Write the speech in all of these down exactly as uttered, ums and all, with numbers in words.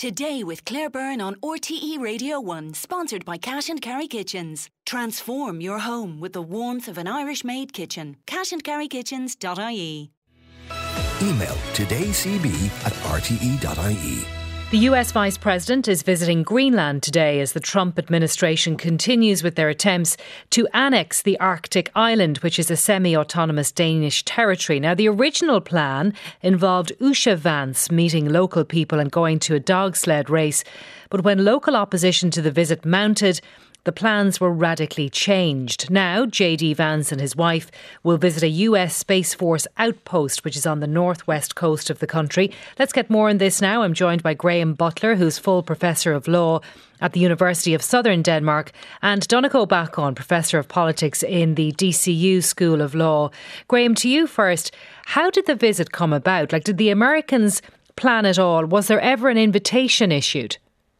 Today with Claire Byrne on R T E Radio one, sponsored by Cash and Carry Kitchens. Transform your home with the warmth of an Irish-made kitchen. cash and carry kitchens dot I E. Email todaycb at r t e dot I E. The U S Vice President is visiting Greenland today as the Trump administration continues with their attempts to annex the Arctic island, which is a semi-autonomous Danish territory. Now, the original plan involved Usha Vance meeting local people and going to a dog sled race. But when local opposition to the visit mounted, the plans were radically changed. Now, J D Vance and his wife will visit a U S Space Force outpost, which is on the northwest coast of the country. Let's get more on this now. I'm joined by Graham Butler, who's full Professor of Law at the University of Southern Denmark, and Donegal Bacon, Professor of Politics in the D C U School of Law. Graham, to you first. How did the visit come about? Like, did the Americans plan it all? Was there ever an invitation issued?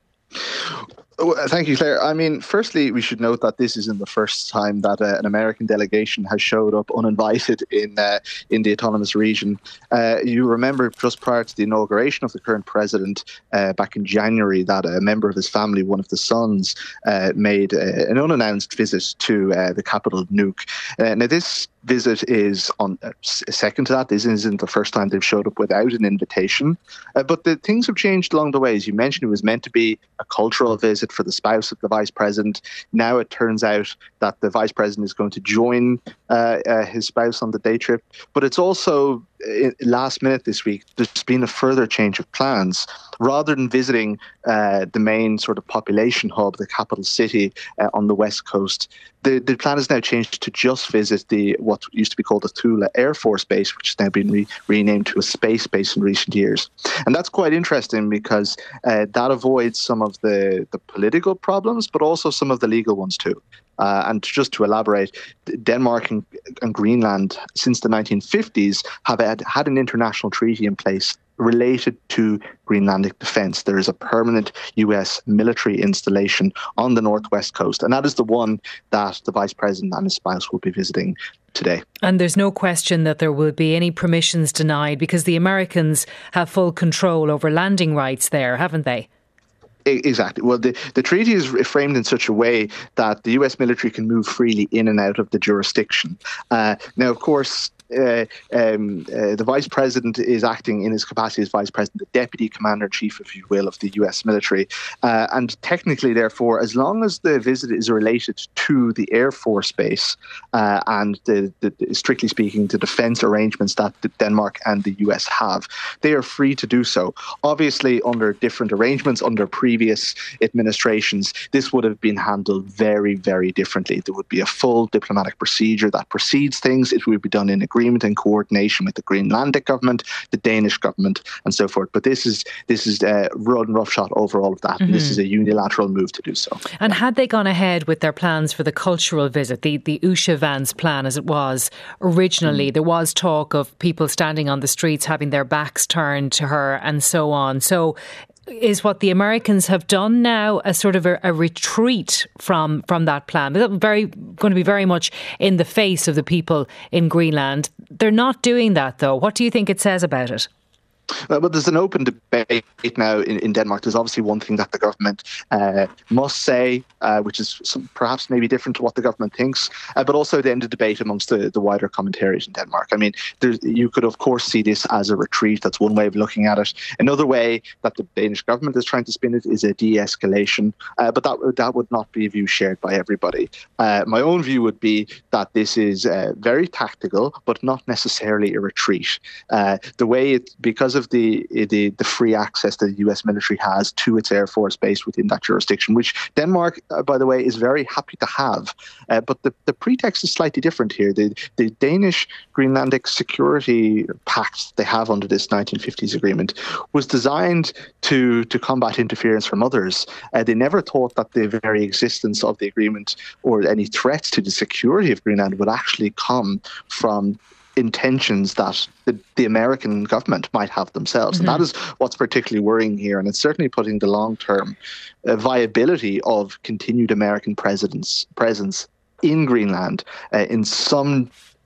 Well, thank you, Claire. I mean, firstly, we should note that this isn't the first time that uh, an American delegation has showed up uninvited in uh, in the autonomous region. Uh, you remember just prior to the inauguration of the current president uh, back in January that a member of his family, one of the sons, uh, made uh, an unannounced visit to uh, the capital of Nuuk. Uh, now, this visit is on uh, second to that. This isn't the first time they've showed up without an invitation. Uh, but the things have changed along the way. As you mentioned, it was meant to be a cultural visit for the spouse of the vice president. Now it turns out that the vice president is going to join uh, uh, his spouse on the day trip. But it's also uh, last minute this week, there's been a further change of plans. Rather than visiting uh, the main sort of population hub, the capital city uh, on the west coast, the, the plan has now changed to just visit the what used to be called the Thule Air Force Base, which has now been re- renamed to a space base in recent years. And that's quite interesting because uh, that avoids some of the, the political problems, but also some of the legal ones too. Uh, and just to elaborate, Denmark and, and Greenland, since the nineteen fifties, have had, had an international treaty in place related to Greenlandic defence. There is a permanent U S military installation on the northwest coast, and that is the one that the Vice President and his spouse will be visiting today. And there's no question that there will be any permissions denied because the Americans have full control over landing rights there, haven't they? Exactly. Well, the, the treaty is framed in such a way that the U S military can move freely in and out of the jurisdiction. Uh, now, of course, Uh, um, uh, the vice president is acting in his capacity as vice president, the deputy commander-in-chief, if you will, of the U S military. Uh, and technically, therefore, as long as the visit is related to the Air Force Base uh, and, the, the, strictly speaking, the defence arrangements that Denmark and the U S have, they are free to do so. Obviously, under different arrangements, under previous administrations, this would have been handled very, very differently. There would be a full diplomatic procedure that precedes things. It would be done in agreement and coordination with the Greenlandic government, the Danish government, and so forth. But this is this is uh, run roughshod over all of that. Mm-hmm. And this is a unilateral move to do so. And had they gone ahead with their plans for the cultural visit, the, the Usha Vance plan as it was originally, mm. there was talk of people standing on the streets having their backs turned to her and so on. So is what the Americans have done now a sort of a, a retreat from from that plan? That's very going to be very much in the face of the people in Greenland. They're not doing that, though. What do you think it says about it? Uh, but there's an open debate now in, in Denmark. There's obviously one thing that the government uh, must say, uh, which is some, perhaps maybe different to what the government thinks, uh, but also the end of debate amongst the, the wider commentators in Denmark. I mean, there's, you could, of course, see this as a retreat. That's one way of looking at it. Another way that the Danish government is trying to spin it is a de-escalation, uh, but that, that would not be a view shared by everybody. Uh, my own view would be that this is uh, very tactical, but not necessarily a retreat. Uh, the way it, because of the, the the free access that the U S military has to its Air Force base within that jurisdiction, which Denmark, uh, by the way, is very happy to have. Uh, but the, the pretext is slightly different here. The, the Danish Greenlandic security pact they have under this nineteen fifties agreement was designed to, to combat interference from others. Uh, they never thought that the very existence of the agreement or any threats to the security of Greenland would actually come from intentions that the, the American government might have themselves. Mm-hmm. And that is what's particularly worrying here. And it's certainly putting the long-term uh, viability of continued American presence, presence in Greenland uh, in some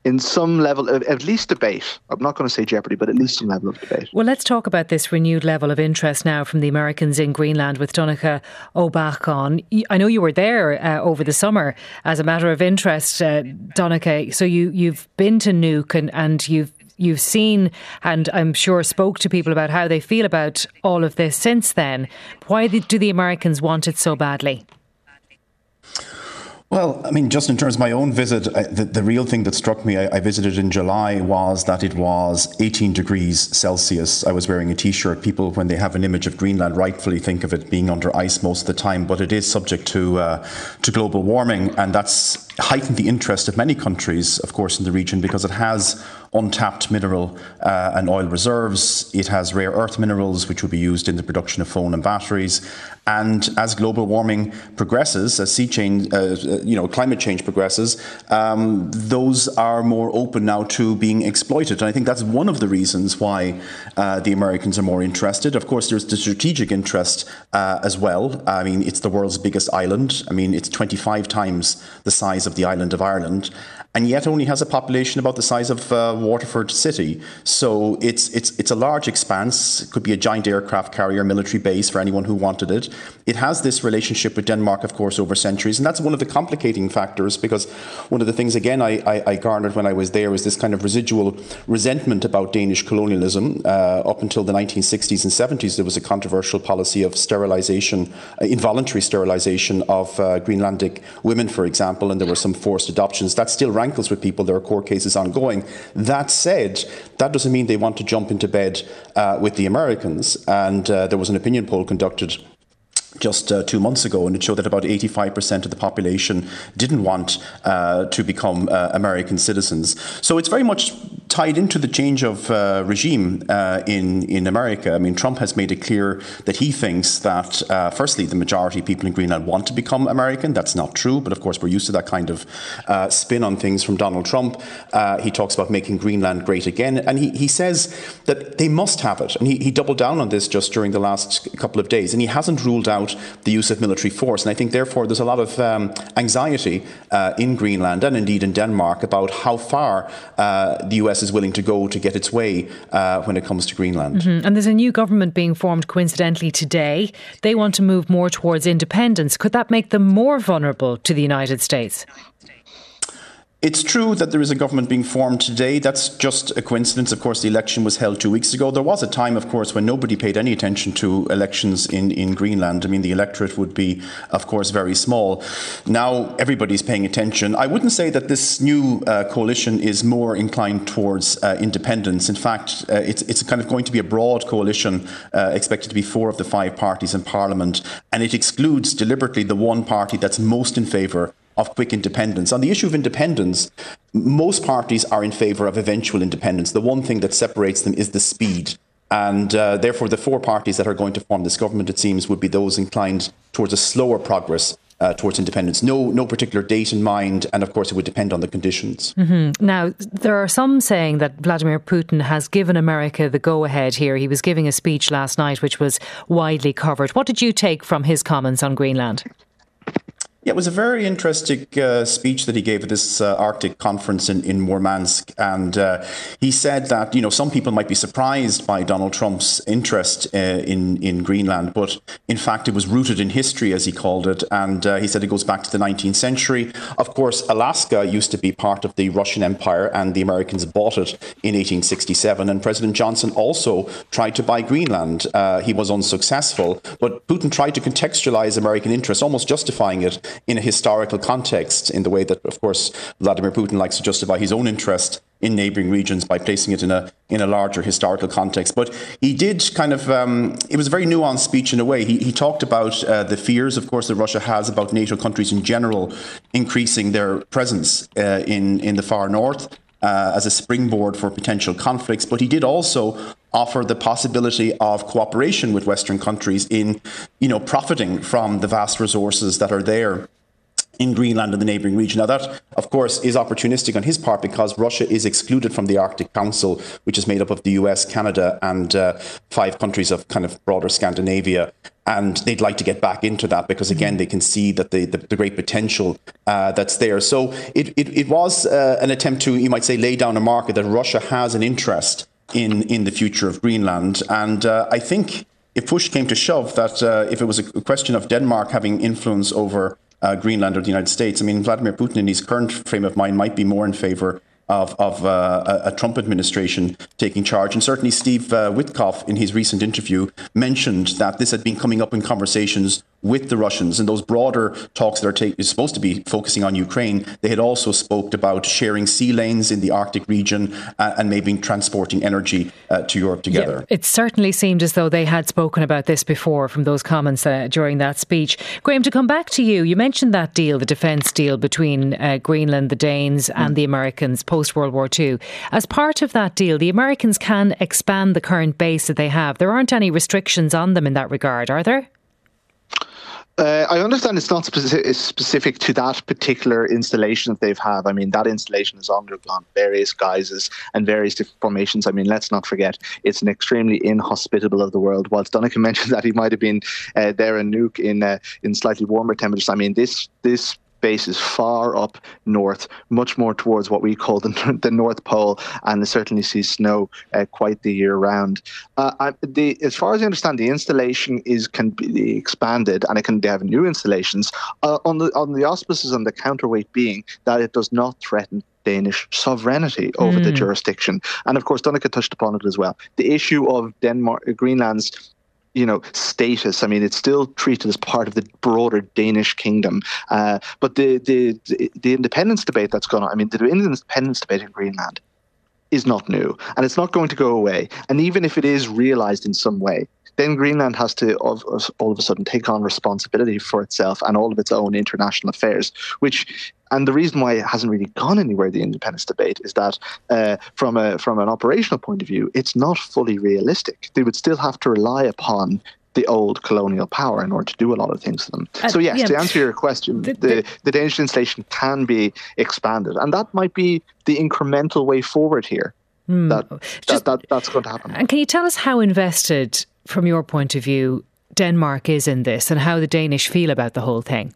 in some level of at least debate. I'm not going to say jeopardy, but at least some level of debate. Well, let's talk about this renewed level of interest now from the Americans in Greenland with Donncha Ó Beacháin. I know you were there uh, over the summer as a matter of interest, uh, Donncha. So you, you've been to Nuuk and, and you've You've seen, and I'm sure spoke to people about how they feel about all of this since then. Why do the Americans want it so badly? Well, I mean, just in terms of my own visit, I, the, the real thing that struck me, I, I visited in July, was that it was eighteen degrees Celsius. I was wearing a T-shirt. People, when they have an image of Greenland, rightfully think of it being under ice most of the time, but it is subject to uh, to global warming, and that's heightened the interest of many countries, of course, in the region, because it has untapped mineral uh, and oil reserves. It has rare earth minerals, which will be used in the production of phone and batteries. And as global warming progresses, as sea change, uh, you know, climate change progresses, um, those are more open now to being exploited. And I think that's one of the reasons why uh, the Americans are more interested. Of course, there's the strategic interest uh, as well. I mean, it's the world's biggest island. I mean, it's twenty-five times the size of the island of Ireland, and yet only has a population about the size of uh, Waterford City. So it's it's it's a large expanse. It could be a giant aircraft carrier, military base for anyone who wanted it. It has this relationship with Denmark, of course, over centuries, and that's one of the complicating factors, because one of the things, again, I, I, I garnered when I was there was this kind of residual resentment about Danish colonialism. Uh, up until the nineteen sixties and seventies, there was a controversial policy of sterilization, uh, involuntary sterilization of uh, Greenlandic women, for example, and there were some forced adoptions. That still rankles with people. There are court cases ongoing. That said, that doesn't mean they want to jump into bed uh, with the Americans. And uh, there was an opinion poll conducted just uh, two months ago, and it showed that about eighty-five percent of the population didn't want uh, to become uh, American citizens. So it's very much tied into the change of uh, regime uh, in, in America. I mean, Trump has made it clear that he thinks that, uh, firstly, the majority of people in Greenland want to become American. That's not true, but of course we're used to that kind of uh, spin on things from Donald Trump. Uh, he talks about making Greenland great again, and he, he says that they must have it. And he, he doubled down on this just during the last couple of days, and he hasn't ruled out the use of military force. And I think, therefore, there's a lot of um, anxiety uh, in Greenland and indeed in Denmark about how far uh, the U S is willing to go to get its way uh, when it comes to Greenland. Mm-hmm. And there's a new government being formed coincidentally today. They want to move more towards independence. Could that make them more vulnerable to the United States? It's true that there is a government being formed today. That's just a coincidence. Of course, the election was held two weeks ago. There was a time, of course, when nobody paid any attention to elections in, in Greenland. I mean, the electorate would be, of course, very small. Now everybody's paying attention. I wouldn't say that this new uh, coalition is more inclined towards uh, independence. In fact, uh, it's, it's kind of going to be a broad coalition, uh, expected to be four of the five parties in Parliament. And it excludes deliberately the one party that's most in favour of quick independence. On the issue of independence, most parties are in favour of eventual independence. The one thing that separates them is the speed. And uh, therefore, the four parties that are going to form this government, it seems, would be those inclined towards a slower progress uh, towards independence. No, no particular date in mind. And of course, it would depend on the conditions. Mm-hmm. Now, there are some saying that Vladimir Putin has given America the go-ahead here. He was giving a speech last night, which was widely covered. What did you take from his comments on Greenland? Yeah, it was a very interesting uh, speech that he gave at this uh, Arctic conference in, in Murmansk. And uh, he said that, you know, some people might be surprised by Donald Trump's interest uh, in, in Greenland, but in fact, it was rooted in history, as he called it. And uh, he said it goes back to the nineteenth century. Of course, Alaska used to be part of the Russian Empire, and the Americans bought it in eighteen sixty-seven. And President Johnson also tried to buy Greenland. Uh, he was unsuccessful, but Putin tried to contextualize American interests, almost justifying it in a historical context, in the way that, of course, Vladimir Putin likes to justify his own interest in neighbouring regions by placing it in a in a larger historical context. But he did kind of, um, it was a very nuanced speech in a way. He, he talked about uh, the fears, of course, that Russia has about NATO countries in general increasing their presence uh, in, in the far north uh, as a springboard for potential conflicts. But he did also offer the possibility of cooperation with Western countries in, you know, profiting from the vast resources that are there in Greenland and the neighbouring region. Now that, of course, is opportunistic on his part because Russia is excluded from the Arctic Council, which is made up of the U S, Canada and uh, five countries of kind of broader Scandinavia. And they'd like to get back into that because, again, they can see that the, the, the great potential uh, that's there. So it, it, it was uh, an attempt to, you might say, lay down a marker that Russia has an interest in, in the future of Greenland. And uh, I think if push came to shove, that uh, if it was a question of Denmark having influence over Uh, Greenland or the United States. I mean, Vladimir Putin in his current frame of mind might be more in favour of, of uh, a, a Trump administration taking charge. And certainly Steve uh, Witkoff in his recent interview mentioned that this had been coming up in conversations with the Russians, and those broader talks that are take, is supposed to be focusing on Ukraine. They had also spoke about sharing sea lanes in the Arctic region uh, and maybe transporting energy uh, to Europe together. Yeah, it certainly seemed as though they had spoken about this before from those comments uh, during that speech. Graham, to come back to you, you mentioned that deal, the defence deal between uh, Greenland, the Danes and mm. the Americans post-World War Two. As part of that deal, the Americans can expand the current base that they have. There aren't any restrictions on them in that regard, are there? Uh, I understand it's not specific, specific to that particular installation that they've had. I mean, that installation has undergone various guises and various different formations. I mean, let's not forget, it's an extremely inhospitable of the world. Whilst Donnchadh mentioned that he might have been uh, there in Nuuk in uh, in slightly warmer temperatures, I mean, this this base is far up north, much more towards what we call the, the North Pole, and it certainly sees snow uh, quite the year round. Uh, I, the, as far as I understand, the installation is can be expanded, and it can they have new installations uh, on the on the auspices and the counterweight being that it does not threaten Danish sovereignty over mm. the jurisdiction. And of course, Donnchadh touched upon it as well. The issue of Denmark, Greenland's you know, status. I mean, it's still treated as part of the broader Danish kingdom. Uh, but the, the the independence debate that's going on, I mean, the independence debate in Greenland is not new, and it's not going to go away. And even if it is realized in some way, then Greenland has to all of, all of a sudden take on responsibility for itself and all of its own international affairs, which, and the reason why it hasn't really gone anywhere, the independence debate, is that uh, from a from an operational point of view, it's not fully realistic. They would still have to rely upon the old colonial power in order to do a lot of things to them. Uh, so yes, yeah. to answer your question, the, the, the Danish installation can be expanded, and that might be the incremental way forward here. Mm, that, just, that, that that's going to happen. And can you tell us how invested, from your point of view, Denmark is in this, and how the Danish feel about the whole thing?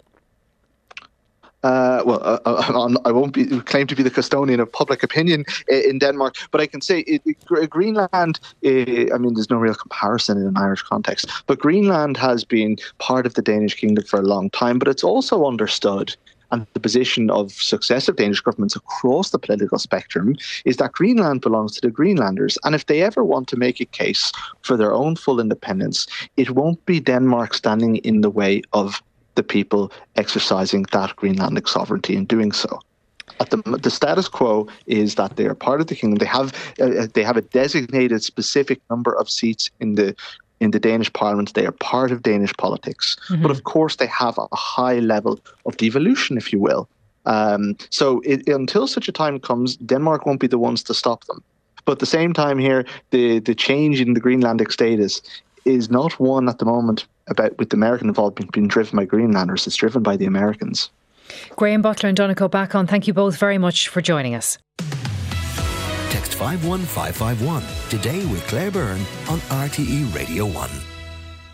Uh, well, uh, I won't be claim to be the custodian of public opinion in Denmark, but I can say it, it, Greenland, uh, I mean, there's no real comparison in an Irish context, but Greenland has been part of the Danish kingdom for a long time, but it's also understood, and the position of successive Danish governments across the political spectrum is that Greenland belongs to the Greenlanders. And if they ever want to make a case for their own full independence, it won't be Denmark standing in the way of the people exercising that Greenlandic sovereignty in doing so. At the, the status quo is that they are part of the kingdom. They have uh, they have a designated specific number of seats in the in the Danish parliament. They are part of Danish politics. Mm-hmm. But of course, they have a high level of devolution, if you will. Um, so it, until such a time comes, Denmark won't be the ones to stop them. But at the same time here, the, the change in the Greenlandic status is not one at the moment about with the American involvement being driven by Greenlanders. It's driven by the Americans. Graham Butler and Donnchadh Bacon, thank you both very much for joining us. Text five one five five one today with Claire Byrne on R T E Radio one.